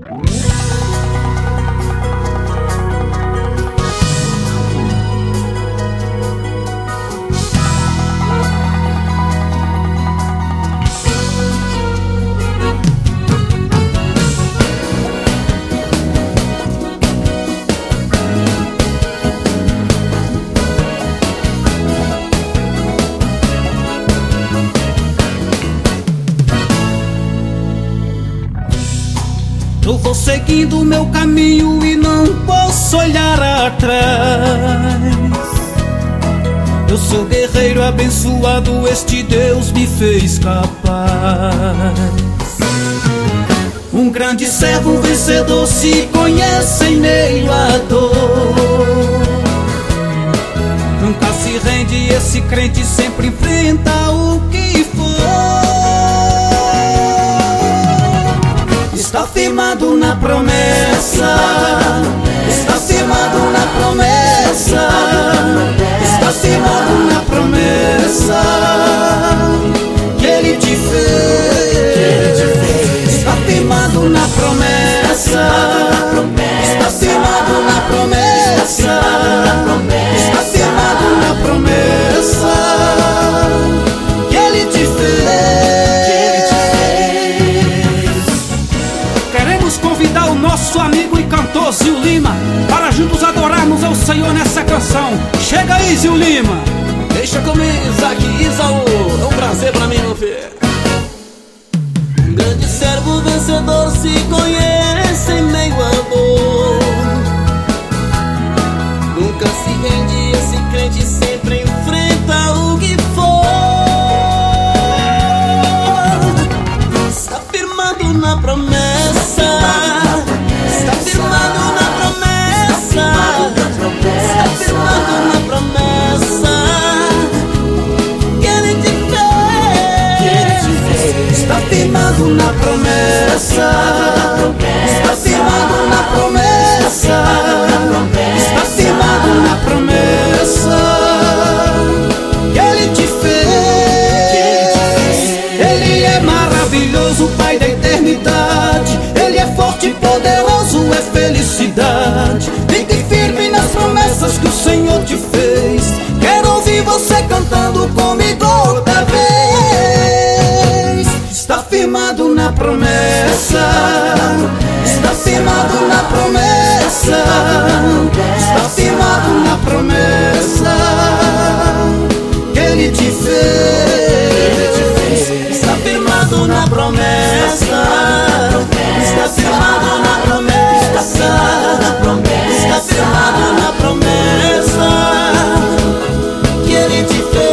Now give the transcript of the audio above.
Eu vou seguindo o meu caminho e não posso olhar atrás. Eu sou guerreiro abençoado, este Deus me fez capaz. Um grande servo vencedor se conhece em meio à dor. Nunca se rende, esse crente sempre enfrenta o que for. Está firmado na promessa, está firmado na promessa, está firmado na promessa que Ele te fez. Está firmado na promessa, está firmado na promessa, está firmado na promessa que Ele te fez. Queremos convidar o nosso amigo e cantor Zil Lima para juntos adorarmos ao Senhor nessa canção. Chega aí, Zil Lima. Deixa comigo, Isaac e Isaú, é um prazer pra mim, meu filho. Um grande servo vencedor se conhece em meio à dor. Nunca se rende, esse crente sempre enfrenta o que for. Está firmado na promessa, está firmado na promessa, está firmado na promessa que Ele te fez. Está firmado na promessa, está firmado na promessa, está firmado na promessa que Ele te fez. Ele é maravilhoso, Pai da eternidade. Ele é forte e poderoso, é felicidade. Fique firme nas promessas que o Senhor te fez. Quero ouvir você cantando comigo outra vez. Está firmado na promessa, está firmado na promessa, está firmado na promessa que Ele te fez. Está firmado na promessa, está firmado na promessa, está firmado na promessa que Ele te fez.